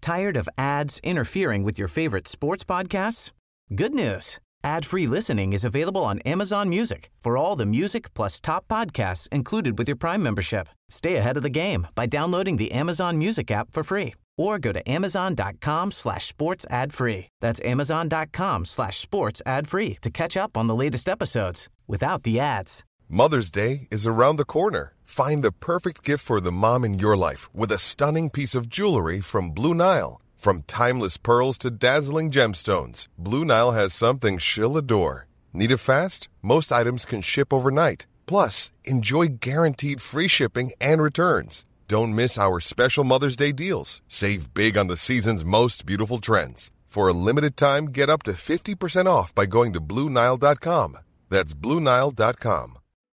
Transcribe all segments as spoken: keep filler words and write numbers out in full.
Tired of ads interfering with your favorite sports podcasts? Good news. Ad-free listening is available on Amazon Music for all the music plus top podcasts included with your Prime membership. Stay ahead of the game by downloading the Amazon Music app for free or go to amazon.com slash sports ad free. That's amazon.com slash sports ad free to catch up on the latest episodes without the ads. Mother's Day is around the corner. Find the perfect gift for the mom in your life with a stunning piece of jewelry from Blue Nile. From timeless pearls to dazzling gemstones, Blue Nile has something she'll adore. Need it fast? Most items can ship overnight. Plus, enjoy guaranteed free shipping and returns. Don't miss our special Mother's Day deals. Save big on the season's most beautiful trends. For a limited time, get up to fifty percent off by going to Blue Nile dot com. That's Blue Nile dot com.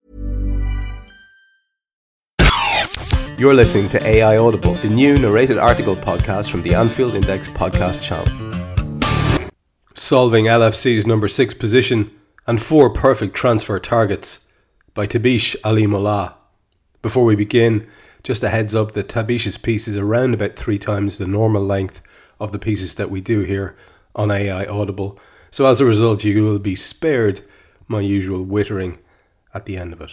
You're listening to A I Audible, the new narrated article podcast from the Anfield Index podcast channel. Solving L F C's number six position and four perfect transfer targets by Tabish Ali Mullah. Before we begin, just a heads up that Tabish's piece is around about three times the normal length of the pieces that we do here on A I Audible. So as a result, you will be spared my usual wittering at the end of it.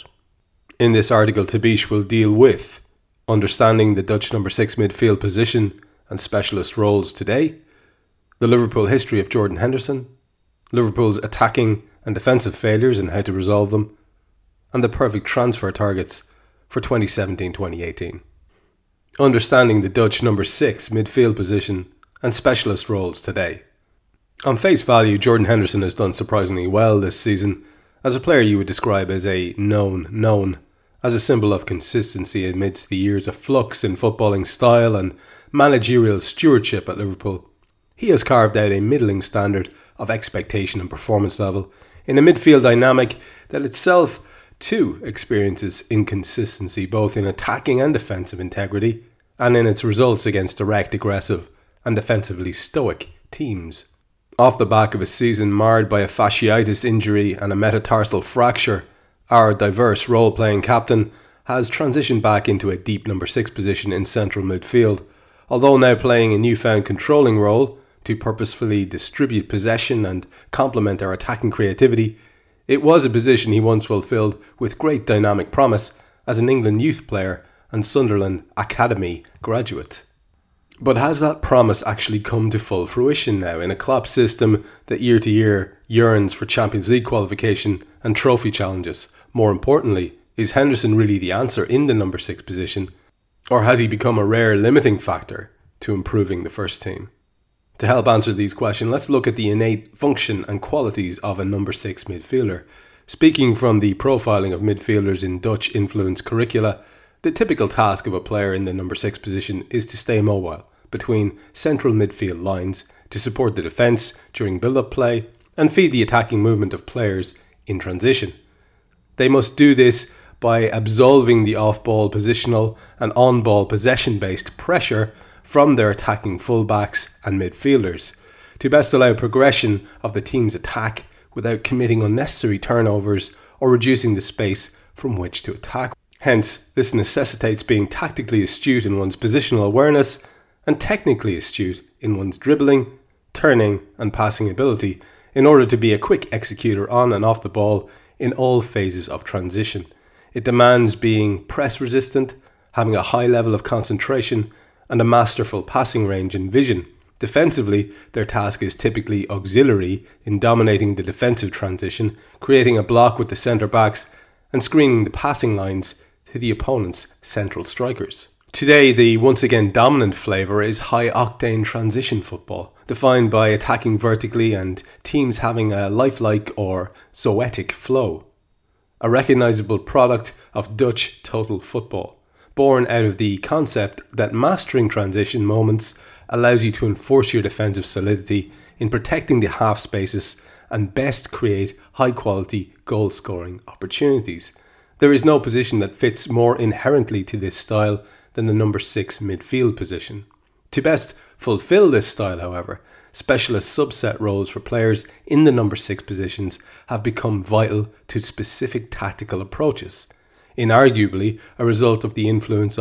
In this article, Tabish will deal with understanding the Dutch number six midfield position and specialist roles today, the Liverpool history of Jordan Henderson, Liverpool's attacking and defensive failures and how to resolve them, and the perfect transfer targets for twenty seventeen twenty eighteen. Understanding the Dutch number six midfield position and specialist roles today. On face value, Jordan Henderson has done surprisingly well this season as a player you would describe as a known known, as a symbol of consistency amidst the years of flux in footballing style and managerial stewardship at Liverpool. He has carved out a middling standard of expectation and performance level in a midfield dynamic that itself too experiences inconsistency both in attacking and defensive integrity and in its results against direct, aggressive and defensively stoic teams. Off the back of a season marred by a fasciitis injury and a metatarsal fracture, our diverse role-playing captain has transitioned back into a deep number six position in central midfield, although now playing a newfound controlling role to purposefully distribute possession and complement our attacking creativity. It was a position he once fulfilled with great dynamic promise as an England youth player and Sunderland Academy graduate. But has that promise actually come to full fruition now in a Klopp system that year to year yearns for Champions League qualification and trophy challenges? More importantly, is Henderson really the answer in the number six position, or has he become a rare limiting factor to improving the first team? To help answer these questions, let's look at the innate function and qualities of a number six midfielder. Speaking from the profiling of midfielders in Dutch influenced curricula, the typical task of a player in the number six position is to stay mobile between central midfield lines to support the defence during build-up play and feed the attacking movement of players in transition. They must do this by absolving the off-ball positional and on-ball possession-based pressure from their attacking fullbacks and midfielders to best allow progression of the team's attack without committing unnecessary turnovers or reducing the space from which to attack. Hence, this necessitates being tactically astute in one's positional awareness and technically astute in one's dribbling, turning and passing ability in order to be a quick executor on and off the ball in all phases of transition. It demands being press resistant, having a high level of concentration and a masterful passing range and vision. Defensively, their task is typically auxiliary in dominating the defensive transition, creating a block with the centre backs and screening the passing lines to the opponent's central strikers. Today, the once again dominant flavour is high-octane transition football, defined by attacking vertically and teams having a lifelike or zoetic flow. A recognisable product of Dutch total football, born out of the concept that mastering transition moments allows you to enforce your defensive solidity in protecting the half spaces and best create high-quality goal-scoring opportunities. There is no position that fits more inherently to this style than the number six midfield position. To best fulfill this style, however, specialist subset roles for players in the number six positions have become vital to specific tactical approaches, inarguably a result of the influence of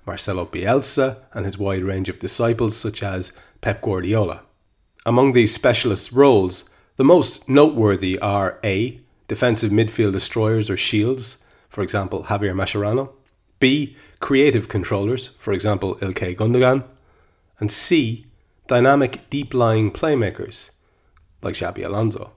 Marcelo Bielsa and his wide range of disciples such as Pep Guardiola. Among these specialist roles, the most noteworthy are A. defensive midfield destroyers or shields, for example Javier Mascherano, B. creative controllers, for example Ilkay Gundogan, and C. dynamic deep-lying playmakers, like Xabi Alonso.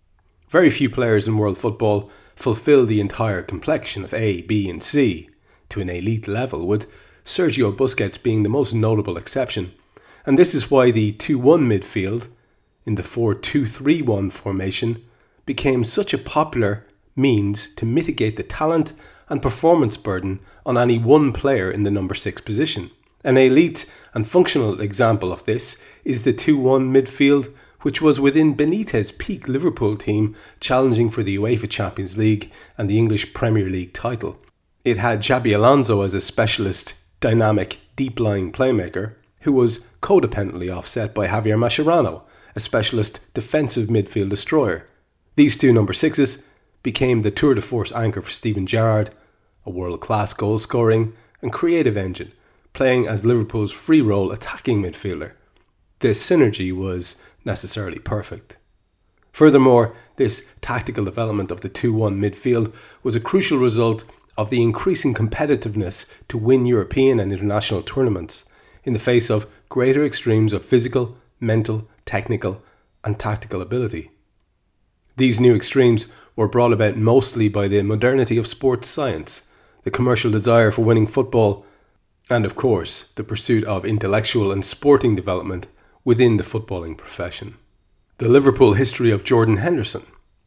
Very few players in world football fulfill the entire complexion of A, B and C to an elite level, with Sergio Busquets being the most notable exception. And this is why the two one midfield in the four two three one formation became such a popular means to mitigate the talent and performance burden on any one player in the number six position. An elite and functional example of this is the two one midfield, which was within Benitez's peak Liverpool team challenging for the UEFA Champions League and the English Premier League title. It had Xabi Alonso as a specialist, dynamic, deep-lying playmaker, who was codependently offset by Javier Mascherano, a specialist defensive midfield destroyer. These two number sixes became the tour de force anchor for Steven Gerrard, a world-class goal-scoring and creative engine, playing as Liverpool's free-roll attacking midfielder. This synergy was necessarily perfect. Furthermore, this tactical development of the two one midfield was a crucial result of the increasing competitiveness to win European and international tournaments in the face of greater extremes of physical, mental, technical and tactical ability. These new extremes were brought about mostly by the modernity of sports science, the commercial desire for winning football, and of course the pursuit of intellectual and sporting development within the footballing profession. The Liverpool history of Jordan Henderson.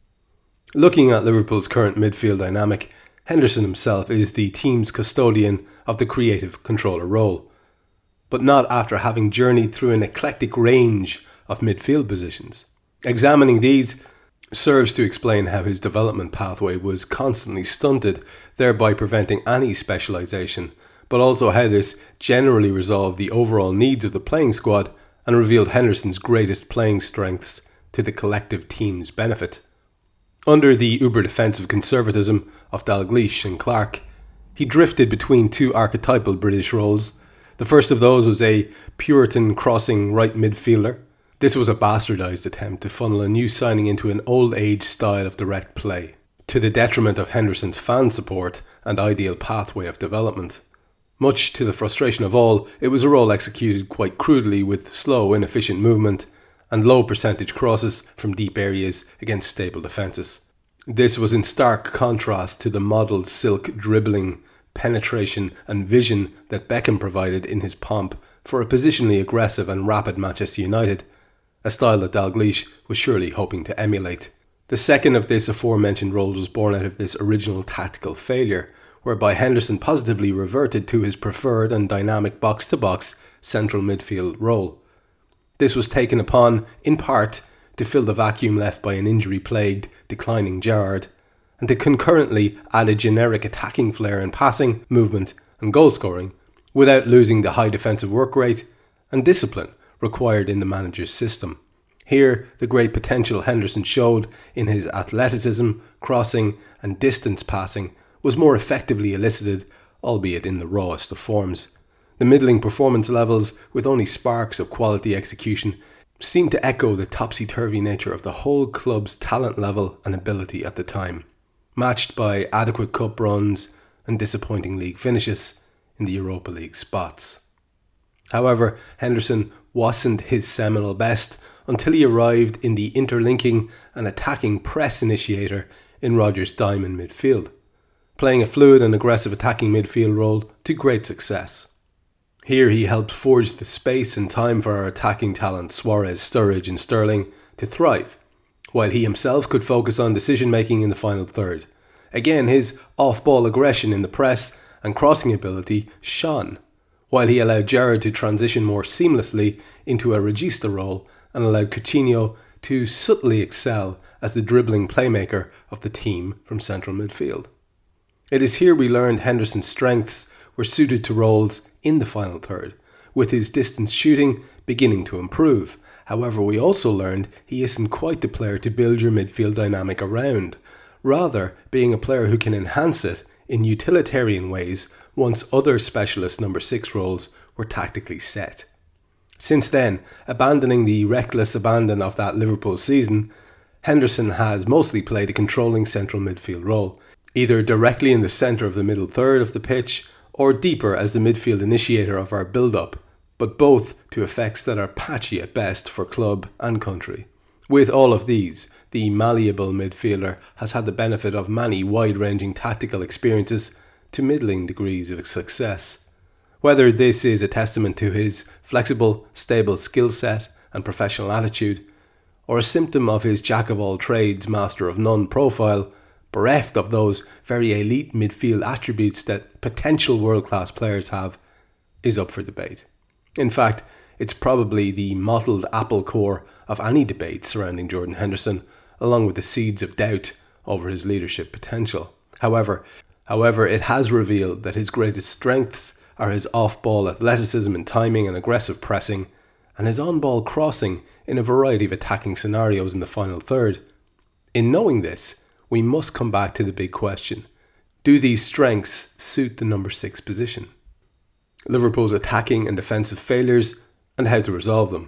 Looking at Liverpool's current midfield dynamic, Henderson himself is the team's custodian of the creative controller role, but not after having journeyed through an eclectic range of midfield positions. Examining these serves to explain how his development pathway was constantly stunted, thereby preventing any specialisation, but also how this generally resolved the overall needs of the playing squad and revealed Henderson's greatest playing strengths to the collective team's benefit. Under the uber-defensive conservatism of Dalglish and Clark, he drifted between two archetypal British roles. The first of those was a Puritan crossing right midfielder. This was a bastardised attempt to funnel a new signing into an old-age style of direct play, to the detriment of Henderson's fan support and ideal pathway of development. Much to the frustration of all, it was a role executed quite crudely with slow, inefficient movement and low percentage crosses from deep areas against stable defences. This was in stark contrast to the modelled silk dribbling, penetration and vision that Beckham provided in his pomp for a positionally aggressive and rapid Manchester United, a style that Dalglish was surely hoping to emulate. The second of this aforementioned role was born out of this original tactical failure, whereby Henderson positively reverted to his preferred and dynamic box-to-box central midfield role. This was taken upon, in part, to fill the vacuum left by an injury-plagued, declining Gerrard, and to concurrently add a generic attacking flair in passing, movement and goal-scoring, without losing the high defensive work rate and discipline required in the manager's system. Here, the great potential Henderson showed in his athleticism, crossing and distance passing was more effectively elicited, albeit in the rawest of forms. The middling performance levels, with only sparks of quality execution, seemed to echo the topsy-turvy nature of the whole club's talent level and ability at the time, matched by adequate cup runs and disappointing league finishes in the Europa League spots. However, Henderson wasn't his seminal best until he arrived in the interlinking and attacking press initiator in Rodgers' diamond midfield, playing a fluid and aggressive attacking midfield role to great success. Here he helped forge the space and time for our attacking talents Suarez, Sturridge and Sterling to thrive, while he himself could focus on decision-making in the final third. Again, his off-ball aggression in the press and crossing ability shone, while he allowed Gerrard to transition more seamlessly into a regista role and allowed Coutinho to subtly excel as the dribbling playmaker of the team from central midfield. It is here we learned Henderson's strengths were suited to roles in the final third, with his distance shooting beginning to improve. However, we also learned he isn't quite the player to build your midfield dynamic around, rather being a player who can enhance it in utilitarian ways once other specialist number six roles were tactically set. Since then, abandoning the reckless abandon of that Liverpool season, Henderson has mostly played a controlling central midfield role, either directly in the centre of the middle third of the pitch or deeper as the midfield initiator of our build-up, but both to effects that are patchy at best for club and country. With all of these, the malleable midfielder has had the benefit of many wide-ranging tactical experiences to middling degrees of success. Whether this is a testament to his flexible, stable skill set and professional attitude, or a symptom of his jack-of-all-trades, master-of-none profile, bereft of those very elite midfield attributes that potential world-class players have, is up for debate. In fact, it's probably the mottled apple core of any debate surrounding Jordan Henderson, along with the seeds of doubt over his leadership potential. However, however, it has revealed that his greatest strengths are his off-ball athleticism and timing and aggressive pressing, and his on-ball crossing in a variety of attacking scenarios in the final third. In knowing this, we must come back to the big question: do these strengths suit the number six position? Liverpool's attacking and defensive failures, and how to resolve them.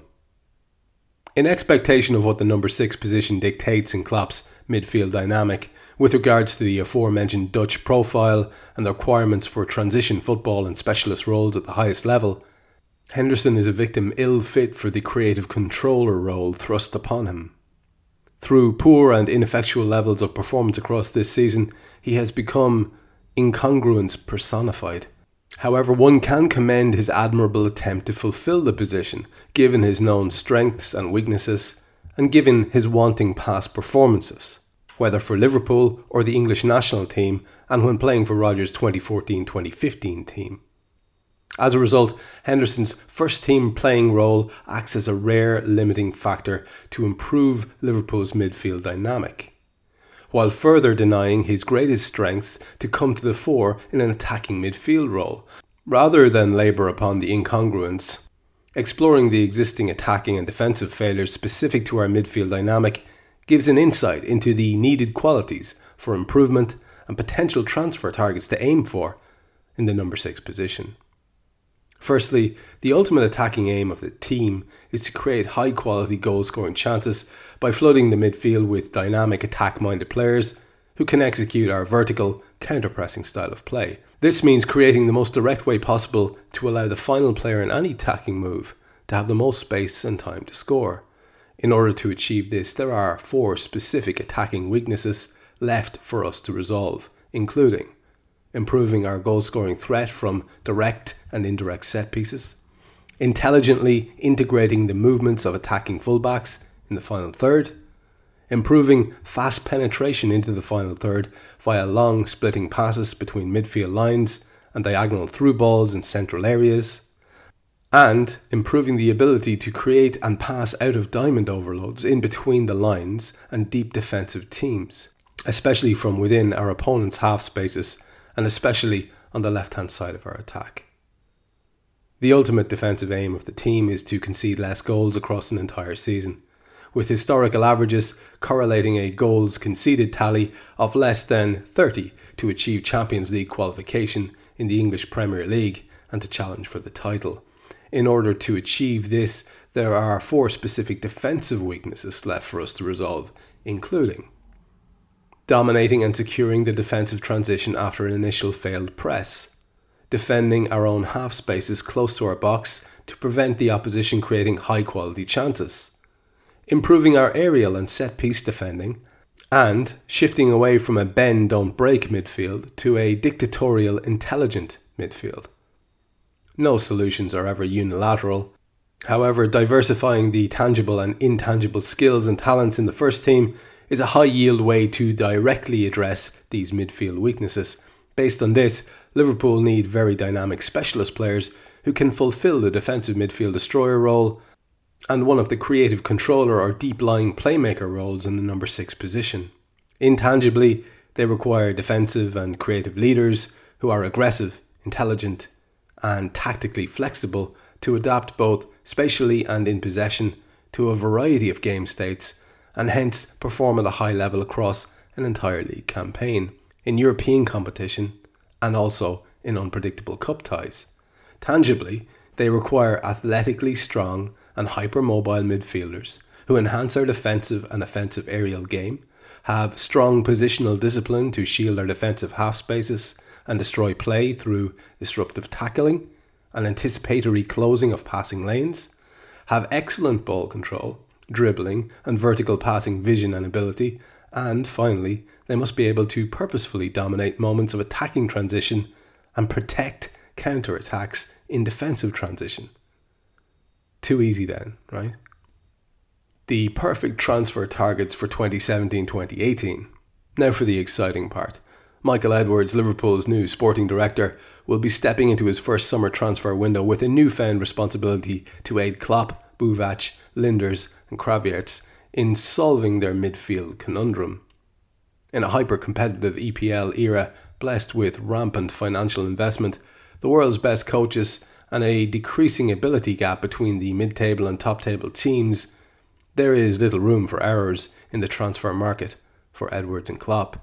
In expectation of what the number six position dictates in Klopp's midfield dynamic, with regards to the aforementioned Dutch profile and the requirements for transition football and specialist roles at the highest level, Henderson is a victim ill-fit for the creative controller role thrust upon him. Through poor and ineffectual levels of performance across this season, he has become incongruence personified. However, one can commend his admirable attempt to fulfill the position, given his known strengths and weaknesses, and given his wanting past performances, whether for Liverpool or the English national team, and when playing for Rodgers' twenty fourteen twenty fifteen team. As a result, Henderson's first-team playing role acts as a rare limiting factor to improve Liverpool's midfield dynamic, while further denying his greatest strengths to come to the fore in an attacking midfield role. Rather than labour upon the incongruence, exploring the existing attacking and defensive failures specific to our midfield dynamic gives an insight into the needed qualities for improvement and potential transfer targets to aim for in the number six position. Firstly, the ultimate attacking aim of the team is to create high-quality goal-scoring chances by flooding the midfield with dynamic attack-minded players who can execute our vertical, counter-pressing style of play. This means creating the most direct way possible to allow the final player in any attacking move to have the most space and time to score. In order to achieve this, there are four specific attacking weaknesses left for us to resolve, including improving our goal-scoring threat from direct and indirect set pieces, intelligently integrating the movements of attacking fullbacks in the final third, improving fast penetration into the final third via long splitting passes between midfield lines and diagonal through balls in central areas, and improving the ability to create and pass out of diamond overloads in between the lines and deep defensive teams, especially from within our opponent's half spaces and especially on the left-hand side of our attack. The ultimate defensive aim of the team is to concede less goals across an entire season, with historical averages correlating a goals conceded tally of less than thirty to achieve Champions League qualification in the English Premier League and to challenge for the title. In order to achieve this, there are four specific defensive weaknesses left for us to resolve, including dominating and securing the defensive transition after an initial failed press, defending our own half spaces close to our box to prevent the opposition creating high quality chances, improving our aerial and set piece defending, and shifting away from a bend don't break midfield to a dictatorial intelligent midfield. No solutions are ever unilateral. However, diversifying the tangible and intangible skills and talents in the first team is a high-yield way to directly address these midfield weaknesses. Based on this, Liverpool need very dynamic specialist players who can fulfill the defensive midfield destroyer role and one of the creative controller or deep-lying playmaker roles in the number six position. Intangibly, they require defensive and creative leaders who are aggressive, intelligent, and tactically flexible to adapt both spatially and in possession to a variety of game states and hence perform at a high level across an entire league campaign, in European competition and also in unpredictable cup ties. Tangibly, they require athletically strong and hypermobile midfielders who enhance our defensive and offensive aerial game, have strong positional discipline to shield our defensive half spaces and destroy play through disruptive tackling and anticipatory closing of passing lanes, have excellent ball control, dribbling and vertical passing vision and ability, and finally, they must be able to purposefully dominate moments of attacking transition and protect counter-attacks in defensive transition. Too easy then, right? The perfect transfer targets for twenty seventeen twenty eighteen. Now for the exciting part. Michael Edwards, Liverpool's new sporting director, will be stepping into his first summer transfer window with a newfound responsibility to aid Klopp, Buvac, Linders and Krawietz in solving their midfield conundrum. In a hyper-competitive E P L era blessed with rampant financial investment, the world's best coaches and a decreasing ability gap between the mid-table and top-table teams, there is little room for errors in the transfer market for Edwards and Klopp.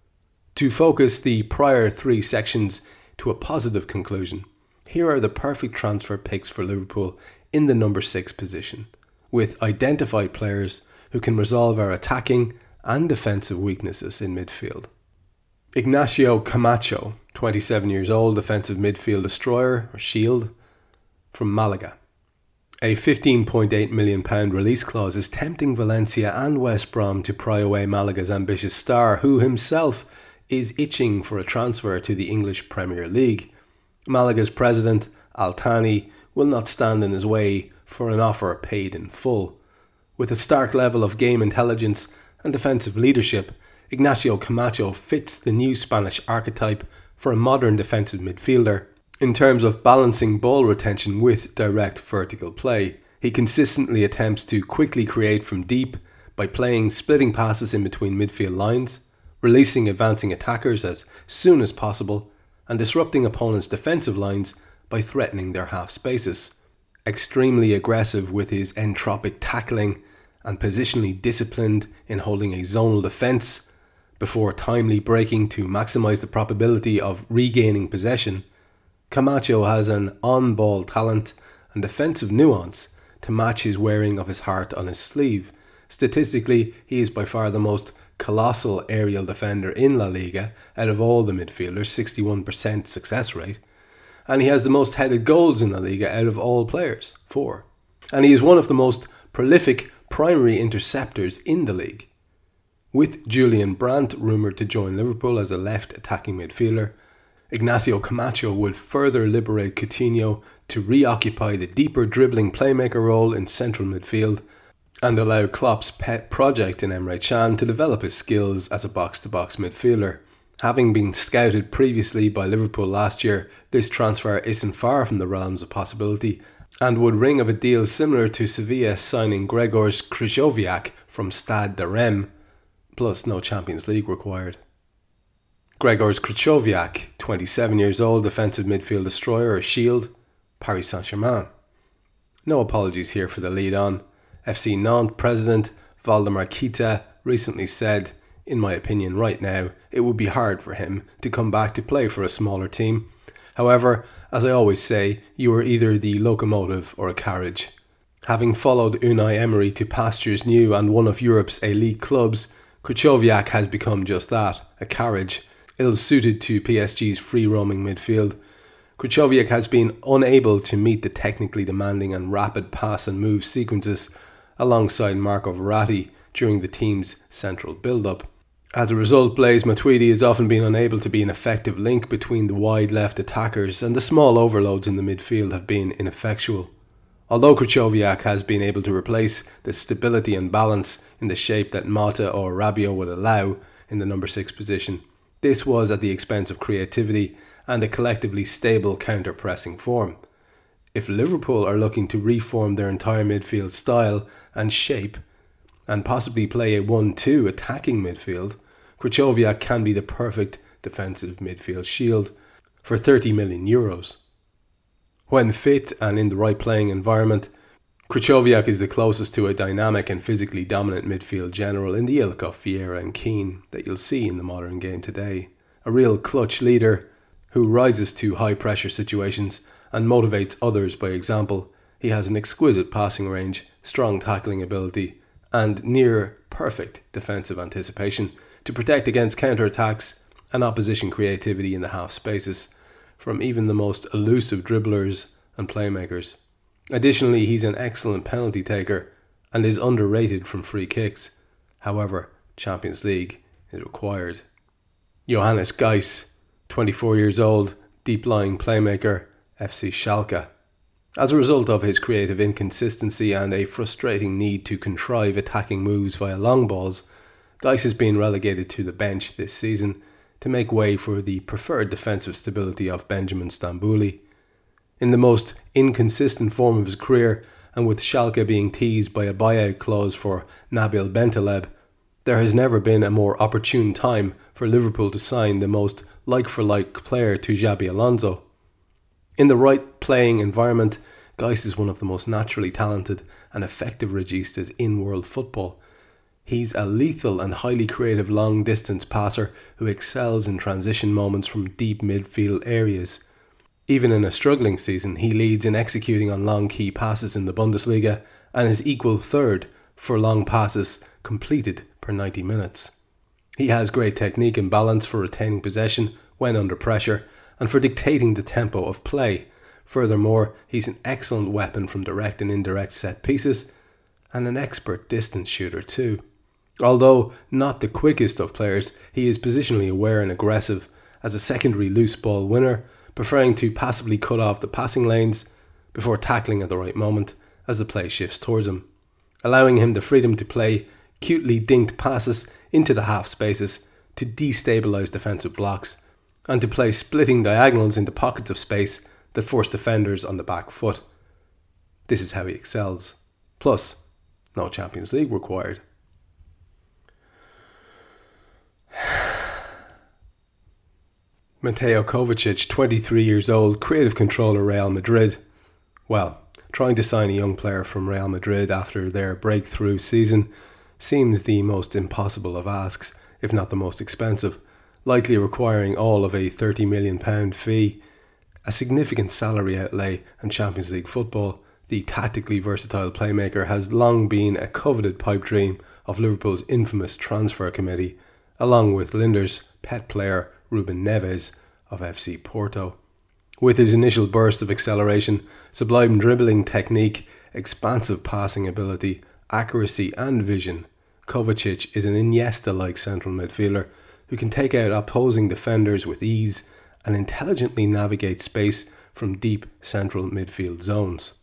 To focus the prior three sections to a positive conclusion, here are the perfect transfer picks for Liverpool in the number six position, with identified players who can resolve our attacking and defensive weaknesses in midfield. Ignacio Camacho, twenty-seven years old, defensive midfield destroyer or shield from Malaga. A fifteen point eight million pounds release clause is tempting Valencia and West Brom to pry away Malaga's ambitious star, who himself is itching for a transfer to the English Premier League. Malaga's president, Al Thani, will not stand in his way for an offer paid in full. With a stark level of game intelligence and defensive leadership, Ignacio Camacho fits the new Spanish archetype for a modern defensive midfielder. In terms of balancing ball retention with direct vertical play, he consistently attempts to quickly create from deep by playing splitting passes in between midfield lines, releasing advancing attackers as soon as possible, and disrupting opponents' defensive lines by threatening their half spaces. Extremely aggressive with his entropic tackling and positionally disciplined in holding a zonal defence before timely breaking to maximise the probability of regaining possession, Camacho has an on-ball talent and defensive nuance to match his wearing of his heart on his sleeve. Statistically, he is by far the most colossal aerial defender in La Liga out of all the midfielders, sixty-one percent success rate, and he has the most headed goals in La Liga out of all players, four. And he is one of the most prolific primary interceptors in the league. With Julian Brandt rumoured to join Liverpool as a left attacking midfielder, Ignacio Camacho would further liberate Coutinho to reoccupy the deeper dribbling playmaker role in central midfield and allow Klopp's pet project in Emre Can to develop his skills as a box-to-box midfielder. Having been scouted previously by Liverpool last year, this transfer isn't far from the realms of possibility and would ring of a deal similar to Sevilla signing Grzegorz Krychowiak from Stade de Reims, plus no Champions League required. Grzegorz Krychowiak, twenty-seven years old, defensive midfield destroyer or shield, Paris Saint-Germain. No apologies here for the lead on. F C Nantes president Valdemar Kita recently said, in my opinion right now, it would be hard for him to come back to play for a smaller team. However, as I always say, you are either the locomotive or a carriage. Having followed Unai Emery to pastures new and one of Europe's elite clubs, Krychowiak has become just that, a carriage, ill-suited to P S G's free-roaming midfield. Krychowiak has been unable to meet the technically demanding and rapid pass and move sequences alongside Marco Verratti during the team's central build-up. As a result, Blaise Matuidi has often been unable to be an effective link between the wide left attackers, and the small overloads in the midfield have been ineffectual. Although Krychowiak has been able to replace the stability and balance in the shape that Mata or Rabiot would allow in the number six position, this was at the expense of creativity and a collectively stable counter-pressing form. If Liverpool are looking to reform their entire midfield style and shape, and possibly play a one two attacking midfield, Krychowiak can be the perfect defensive midfield shield for thirty million euros. When fit and in the right playing environment, Krychowiak is the closest to a dynamic and physically dominant midfield general in the ilk of Vieira and Keane that you'll see in the modern game today. A real clutch leader who rises to high pressure situations and motivates others by example. He has an exquisite passing range, strong tackling ability, and near perfect defensive anticipation to protect against counter-attacks and opposition creativity in the half spaces from even the most elusive dribblers and playmakers. Additionally, he's an excellent penalty taker and is underrated from free kicks. However, Champions League is required. Johannes Geis, twenty-four years old, deep-lying playmaker, F C Schalke. As a result of his creative inconsistency and a frustrating need to contrive attacking moves via long balls, Geis has been relegated to the bench this season to make way for the preferred defensive stability of Benjamin Stambouli. In the most inconsistent form of his career, and with Schalke being teased by a buyout clause for Nabil Bentaleb, there has never been a more opportune time for Liverpool to sign the most like-for-like player to Xabi Alonso. In the right playing environment, Geis is one of the most naturally talented and effective registas in world football. He's a lethal and highly creative long-distance passer who excels in transition moments from deep midfield areas. Even in a struggling season, he leads in executing on long key passes in the Bundesliga and is equal third for long passes completed per ninety minutes. He has great technique and balance for retaining possession when under pressure and for dictating the tempo of play. Furthermore, he's an excellent weapon from direct and indirect set pieces and an expert distance shooter too. Although not the quickest of players, he is positionally aware and aggressive as a secondary loose ball winner, preferring to passively cut off the passing lanes before tackling at the right moment as the play shifts towards him, allowing him the freedom to play cutely dinked passes into the half spaces to destabilise defensive blocks and to play splitting diagonals into pockets of space that force defenders on the back foot. This is how he excels. Plus, no Champions League required. Mateo Kovacic, twenty-three years old, creative controller, Real Madrid. Well, trying to sign a young player from Real Madrid after their breakthrough season seems the most impossible of asks, if not the most expensive, likely requiring all of a thirty million pounds fee, a significant salary outlay, and Champions League football. The tactically versatile playmaker has long been a coveted pipe dream of Liverpool's infamous transfer committee, along with Linder's pet player Ruben Neves of F C Porto. With his initial burst of acceleration, sublime dribbling technique, expansive passing ability, accuracy and vision, Kovacic is an Iniesta-like central midfielder who can take out opposing defenders with ease and intelligently navigate space from deep central midfield zones.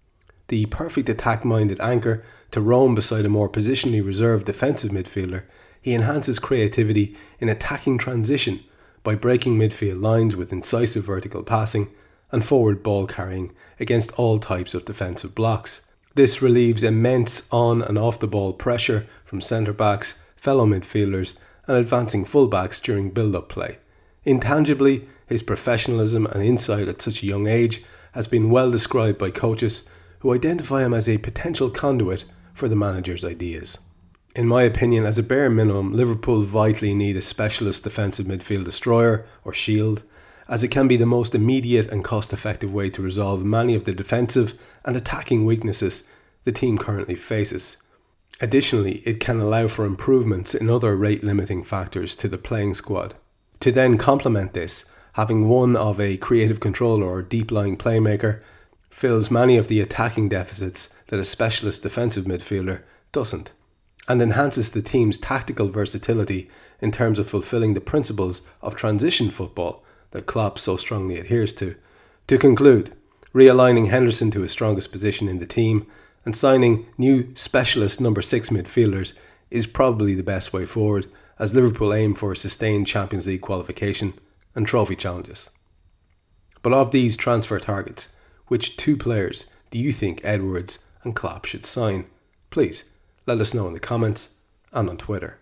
The perfect attack-minded anchor to roam beside a more positionally reserved defensive midfielder, he enhances creativity in attacking transition by breaking midfield lines with incisive vertical passing and forward ball carrying against all types of defensive blocks. This relieves immense on and off the ball pressure from centre-backs, fellow midfielders and advancing full-backs during build-up play. Intangibly, his professionalism and insight at such a young age has been well described by coaches who identify him as a potential conduit for the manager's ideas. In my opinion, as a bare minimum, Liverpool vitally need a specialist defensive midfield destroyer, or shield, as it can be the most immediate and cost-effective way to resolve many of the defensive and attacking weaknesses the team currently faces. Additionally, it can allow for improvements in other rate-limiting factors to the playing squad. To then complement this, having one of a creative controller or deep-lying playmaker fills many of the attacking deficits that a specialist defensive midfielder doesn't, and enhances the team's tactical versatility in terms of fulfilling the principles of transition football that Klopp so strongly adheres to. To conclude, realigning Henderson to his strongest position in the team and signing new specialist number six midfielders is probably the best way forward as Liverpool aim for sustained Champions League qualification and trophy challenges. But of these transfer targets, which two players do you think Edwards and Klopp should sign? Please let us know in the comments and on Twitter.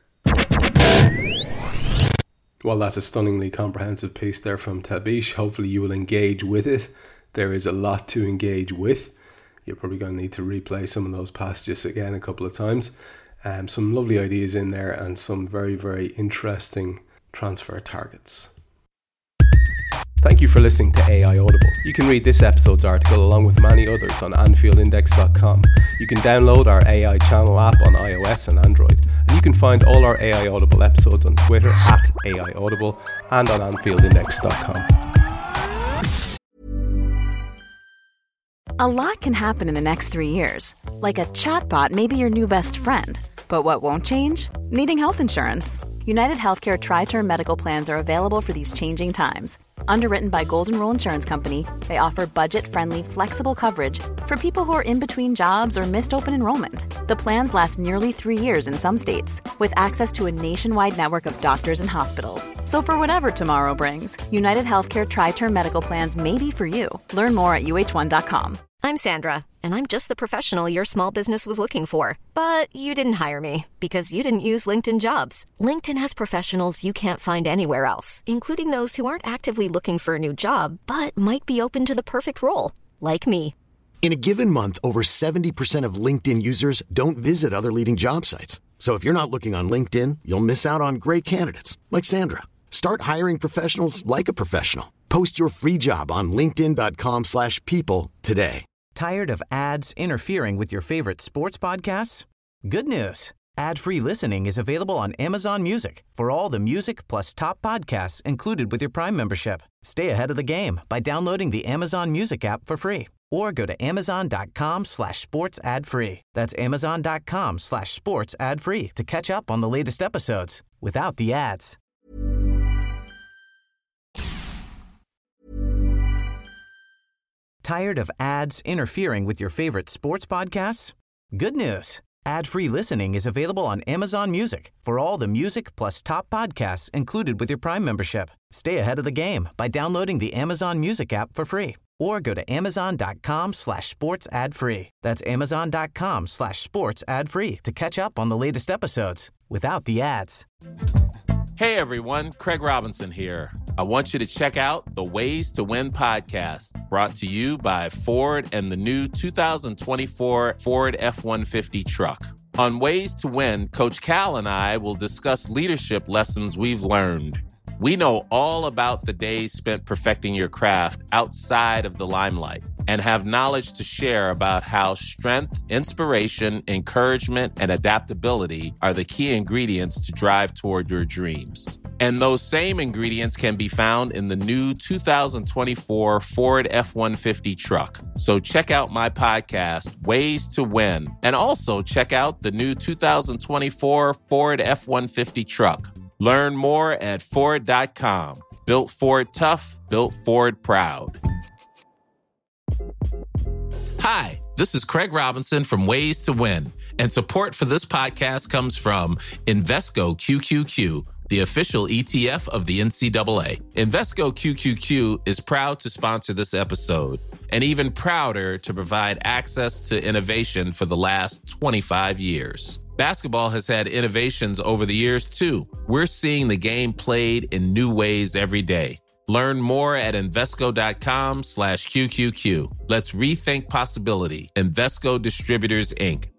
Well, that's a stunningly comprehensive piece there from Tabish. Hopefully you will engage with it. There is a lot to engage with. You're probably going to need to replay some of those passages again a couple of times. Um, some lovely ideas in there and some very, very interesting transfer targets. Thank you for listening to A I Audible. You can read this episode's article along with many others on Anfield Index dot com. You can download our A I channel app on iOS and Android. And you can find all our A I Audible episodes on Twitter at A I Audible and on Anfield Index dot com. A lot can happen in the next three years. Like a chatbot may be your new best friend. But what won't change? Needing health insurance. United Healthcare Tri-Term Medical Plans are available for these changing times. Underwritten by Golden Rule Insurance Company, they offer budget-friendly, flexible coverage for people who are in between jobs or missed open enrollment. The plans last nearly three years in some states, with access to a nationwide network of doctors and hospitals. So for whatever tomorrow brings, United Healthcare Tri-Term Medical Plans may be for you. Learn more at U H one dot com. I'm Sandra, and I'm just the professional your small business was looking for. But you didn't hire me because you didn't use LinkedIn Jobs. LinkedIn has professionals you can't find anywhere else, including those who aren't actively looking for a new job, but might be open to the perfect role, like me. In a given month, over seventy percent of LinkedIn users don't visit other leading job sites. So if you're not looking on LinkedIn, you'll miss out on great candidates like Sandra. Start hiring professionals like a professional. Post your free job on linkedin dot com slash people today. Tired of ads interfering with your favorite sports podcasts? Good news. Ad-free listening is available on Amazon Music for all the music plus top podcasts included with your Prime membership. Stay ahead of the game by downloading the Amazon Music app for free or go to amazon dot com slash sports ad free. That's amazon dot com slash sports ad free to catch up on the latest episodes without the ads. Tired of ads interfering with your favorite sports podcasts? Good news. Ad-free listening is available on Amazon Music for all the music plus top podcasts included with your Prime membership. Stay ahead of the game by downloading the Amazon Music app for free or go to amazon dot com slash sports ad free. That's amazon dot com slash sports ad free to catch up on the latest episodes without the ads. Hey everyone, Craig Robinson here. I want you to check out the Ways to Win podcast, brought to you by Ford and the new two thousand twenty-four Ford F one fifty truck. On Ways to Win, Coach Cal and I will discuss leadership lessons we've learned. We know all about the days spent perfecting your craft outside of the limelight and have knowledge to share about how strength, inspiration, encouragement, and adaptability are the key ingredients to drive toward your dreams. And those same ingredients can be found in the new two thousand twenty-four Ford F one fifty truck. So check out my podcast, Ways to Win, and also check out the new two thousand twenty-four Ford F one fifty truck. Learn more at Ford dot com. Built Ford tough, built Ford proud. Hi, this is Craig Robinson from Ways to Win, and support for this podcast comes from Invesco Q Q Q, the official E T F of the N C double A. Invesco Q Q Q is proud to sponsor this episode, and even prouder to provide access to innovation for the last twenty-five years. Basketball has had innovations over the years, too. We're seeing the game played in new ways every day. Learn more at Invesco dot com slash Q Q Q. Let's rethink possibility. Invesco Distributors, Incorporated.